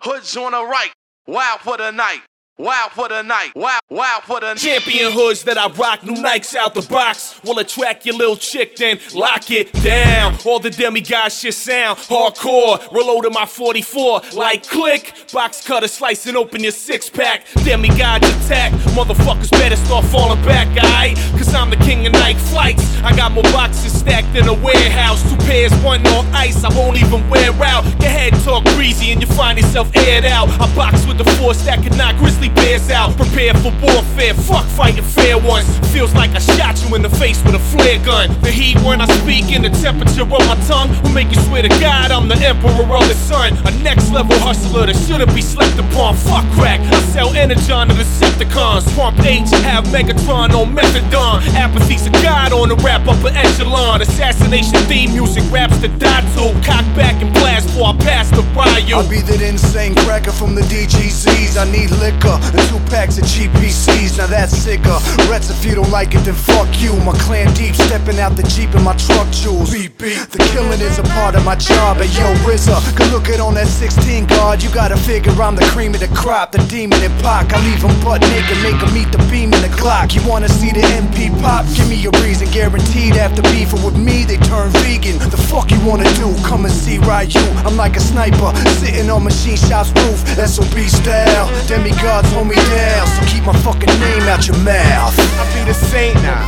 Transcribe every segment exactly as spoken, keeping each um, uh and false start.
Hoods on the right, wild for the night. Wild for the night, wild, wild for the night. Champion hoods that I rock, new Nikes out the box. Will attract your little chick, then lock it down. All the demigod shit sound hardcore. Reloading my forty-four like click. Box cutter slicing open your six pack. Demigod attack, motherfuckers better start falling back, alright? Cause I'm the king of night flights. I got more boxes stacked in a warehouse. Two pairs, one on ice, I won't even wear out. Go ahead and talk breezy and you find yourself aired out. I box with the force that can knock grizzly bears out. Prepare for warfare, fuck fighting fair ones. Feels like I shot you in the face with a flare gun. The heat when I speak and the temperature of my tongue will make you swear to God I'm the emperor of the sun. A next level hustler that shouldn't be slept upon. Fuck crack, I sell Energon to Decepticons. Swamp H, have Megatron on methadone. Apathy's a god on the rap upper echelon. Assassination theme music raps to die to. Cock back and blast before I pass the by you. I'll be that insane cracker from the D G Cs. I need liquor and two packs of G P Cs, now that's cigarettes. If you don't like it, then fuck you. My clan deep, stepping out the Jeep in my truck jewels. Beep, beep. The killing is a part of my job. And yo, R Z A, go look it on that sixteen guard. You gotta figure I'm the cream of the crop, the demon in Pac. I leave them butt naked, make them eat the beam in the clock. You wanna see the M P pop? Give me a reason, guaranteed after beefing with me, they turn vegan. The fuck you wanna do? Come and see Ryu. I'm like a sniper, sitting on machine shop's roof, S O B style. Demigods hold me down, so keep my fucking name out your mouth. I be the same now.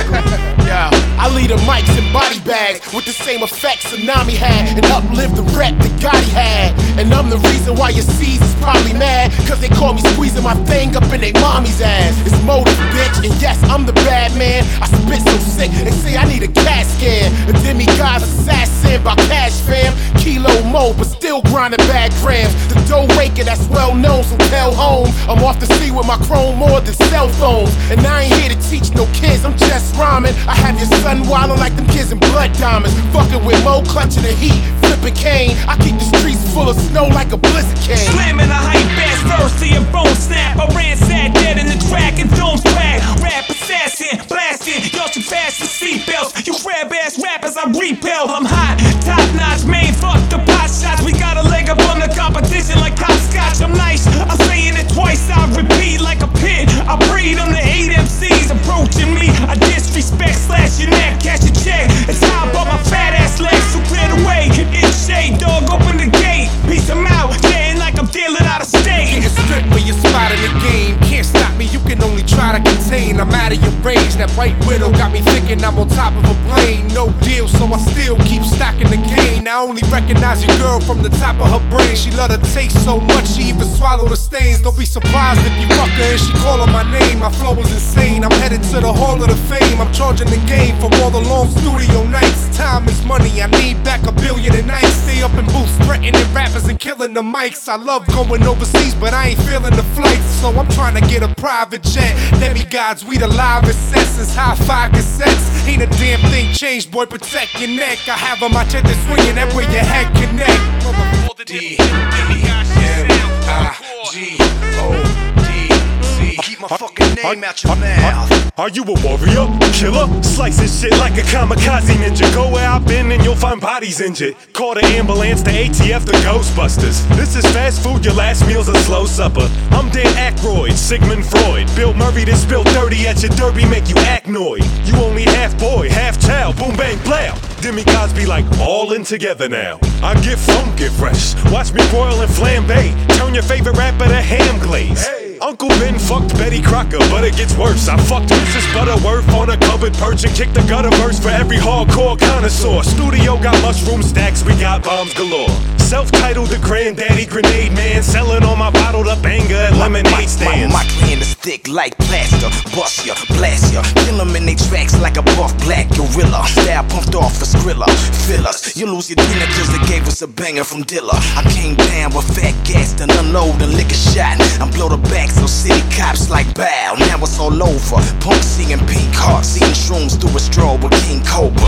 Yeah, I lead the mics and body bags with the same effects Tsunami had and uplift the rep that Gotti had. And I'm the reason why your C's is probably mad, cause they call me squeezing my thing up in they mommy's ass. It's motive, bitch, and yes, I'm the bad man. I spit so sick, they say I need a CAT scan. A demigod assassin by cash fam. Kilo mo, but still grinding bad grams. The dough raker that's well known, so tell home I'm off the sea with my chrome more than cell phones. And I ain't here to teach no kids, I'm just rhyming. I have your son wildin' like them kids in blood diamonds. Fucking with Mo, clutching the heat, flipping cane. I keep the streets full of snow like a blizzard cane. Slamming a hype ass verse till your phone snap. I ran sad dead in the track and domes crack. Rap assassin, blasting, y'all should fasten seatbelts. You crab ass rappers I repel. I'm hot, top notch, main fuck the pot shots. We got a leg up on the competition like hopscotch. I'm nice, I'm saying it twice, I repeat like a pit. I breed on the eight M Cs approaching me. I disrespect, slash your neck, cash your check. It's how about my fat ass legs, so clear the way. It's shade, dog, open the gate. Peace them out, getting like I'm dealing out of state. Nigga strict for your spot in the game. Can't stop me, you can only try to contain. I'm out of your range, that white widow got me thinking I'm on top of a plane. No deal, so I still keep stocking the cane. I only recognize your girl from the top of her brain. She love the taste so much, she even swallow the stains. Don't be surprised if you fuck her and she call her my name. My flow is insane, I'm headed to the hall of the fame. I'm charging the game for all the long studio nights. Time is money, I need back a billion a night. Stay up in booths, threatening rappers and killing the mics. I love going overseas, but I ain't feeling the flights. So I'm trying to get a private jet. Demigods, we the live essence, high-fi cassettes. Ain't a damn thing changed, boy, protect your neck. I have a machete swinging everywhere your head connect. D, M, I, G, O, D, C. Keep my fucking name out your mouth. Are you a warrior? Killer? Slicing shit like a kamikaze ninja. Go where I've been and you'll find bodies injured. Call the ambulance, the A T F, the Ghostbusters. This is fast food, your last meal's a slow supper. I'm Dan Aykroyd, Sigmund Freud. Bill Murray that spilled dirty at your derby make you acnoid. You only half boy, half child, boom bang blow. Demigods be like all in together now. I get funky fresh, watch me broil and flambe. Turn your favorite rapper to ham glaze. Hey. Uncle Ben fucked Betty Crocker, but it gets worse. I fucked Missus Butterworth on a covered perch and kicked the gutter verse for every hardcore connoisseur. Studio got mushroom stacks, we got bombs galore. Self-titled the granddaddy grenade man, selling all my bottled up anger at lemonade stands. My, my, my clan is thick like plaster, bust ya, blast ya, kill them in they tracks like a buff black gorilla. Style pumped off the Skrilla, fill us. You lose your dinner cause they gave us a banger from Dilla. I came down with fat gas and unload and lick a shot. I'm blow the back so city cops like bow. Now it's all over. Punk seeing pink hearts, eating shrooms through a straw with King Cobra.